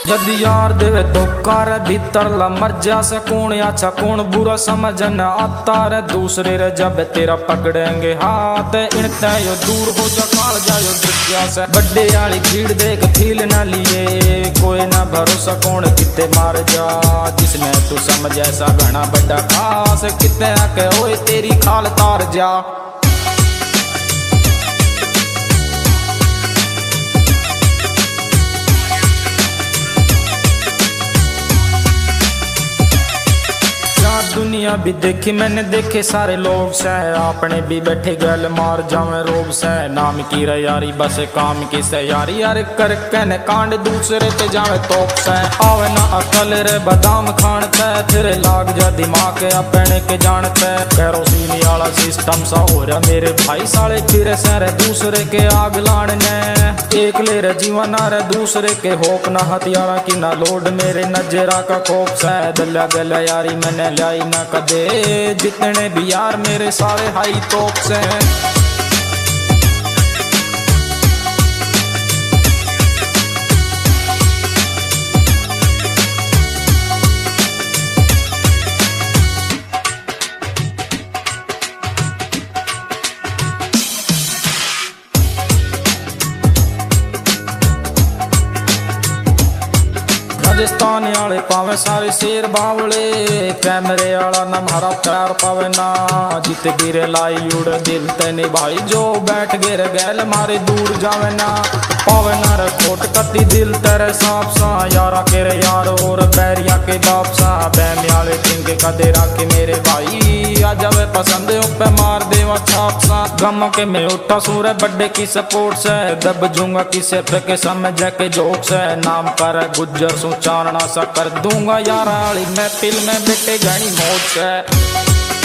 यदि यार देवे धोखा रे भीतर ला मर जा से कौन अच्छा कौन बुरा समझ न आता रे दूसरे रे जब तेरा पकड़ेंगे हाथ इनते यो दूर हो जा काल जायो दुनिया से बड्डे वाली भीड़ देख फील न लिए कोई ना भरोसा कौन किते मार जा जिसने तू समझ ऐसा घना बड़ा खास किते आके ओए तेरी खाल तार जा। दुनिया भी देखी मैंने देखे सारे लोग से अपने भी बैठे गल मार जावे रोग से नाम की रे यारी बस काम की से यारी यार कर कहने कांड दूसरे ते जावे तोप से आवे ना अकल रे बादाम खान ते फिर लाग जा दिमाग अपने के जानते केरोसिन वाला सिस्टम सा हो रहा मेरे भाई साले फिर से रे दूसरे के आग लाने एक ले रे जीवन रे दूसरे के होप ना हथियारा की ना लोड मेरे नजरा का खोप से दला गला यारी मैंने लाई ना कदे जितने भी यार मेरे सारे हाई टॉप से राजस्थान वाले पावे सारे शेर बावले कैमरे वाला न हमारा प्यार पावे ना जित गिरे लाई उड़ दिल तेने भाई जो बैठ गिर गैल मारे दूर जावे ना पावे ना रे खोट कती दिल तेरे सांप सा यारा के रे यार और बैरिया के बाप सा बैम वाले के कदे राखे मेरे भाई आ जावे पसंद पे मार देवा छाप सा गम के मैं उठा सूरे बड्डे की सपोर्ट से दब जूंगा किसे पे के समझ के जोक से नाम कर गुज्जर सो चारणा सा कर दूंगा यार आली महफिल में बेटे घनी मौज से।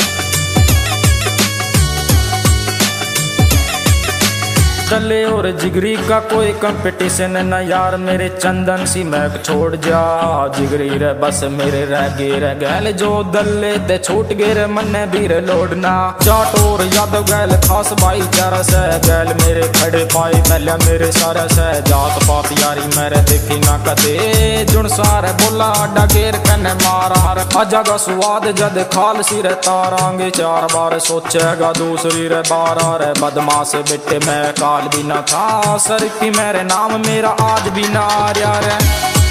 चले और जिगरी का कोई कंपटीशन न यार मेरे चंदन सी महक छोड़ जा जिगरी रे बस मेरे रह गे रे गैल जो दल्ले ते छूट गे रे मन्ने भी रे लोडना जाट और यादव गैल खास भाईचारा से गैल मेरे खड़े पाई पहले मेरे सारा से जात पात यारी मेरे देखी ना कदे जुन सारे बोला अड्डा गेर कन्ने मारा अजगा स्वाद जद खाल सी रे तारांगे चार बार सोचेगा दूसरी रे बारा रे बदमाश बेटे मैं काल भी ना था सर की मेरे नाम मेरा आज भी ना आ रहा है।